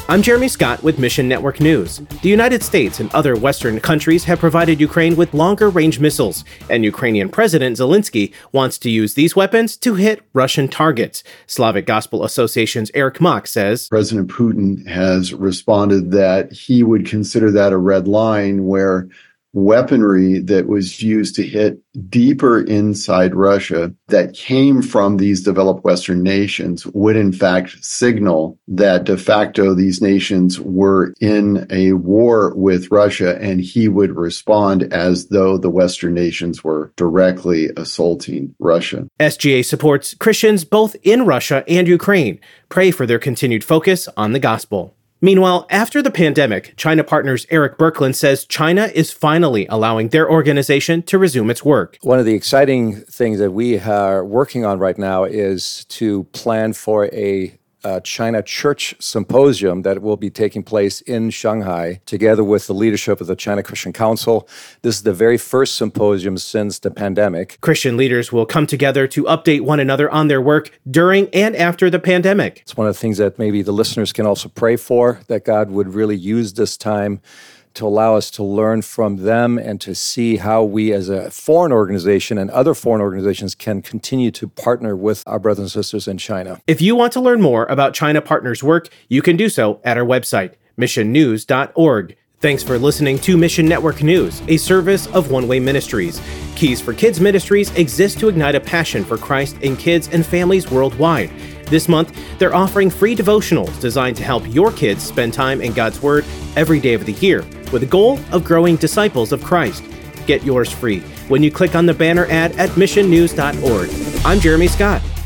I'm Jeremy Scott with Mission Network News. The United States and other Western countries have provided Ukraine with longer-range missiles, and Ukrainian President Zelensky wants to use these weapons to hit Russian targets. Slavic Gospel Association's Eric Mock says, President Putin has responded that he would consider that a red line where weaponry that was used to hit deeper inside Russia that came from these developed Western nations would in fact signal that de facto these nations were in a war with Russia, and he would respond as though the Western nations were directly assaulting Russia. SGA supports Christians both in Russia and Ukraine. Pray for their continued focus on the gospel. Meanwhile, after the pandemic, China Partners Eric Birkeland says China is finally allowing their organization to resume its work. One of the exciting things that we are working on right now is to plan for a China Church Symposium that will be taking place in Shanghai, together with the leadership of the China Christian Council. This is the very first symposium since the pandemic. Christian leaders will come together to update one another on their work during and after the pandemic. It's one of the things that maybe the listeners can also pray for, that God would really use this time to allow us to learn from them and to see how we as a foreign organization and other foreign organizations can continue to partner with our brothers and sisters in China. If you want to learn more about China Partners' work, you can do so at our website, missionnews.org. Thanks for listening to Mission Network News, a service of One Way Ministries. Keys for Kids Ministries exist to ignite a passion for Christ in kids and families worldwide. This month, they're offering free devotionals designed to help your kids spend time in God's Word every day of the year, with the goal of growing disciples of Christ. Get yours free when you click on the banner ad at missionnews.org. I'm Jeremy Scott.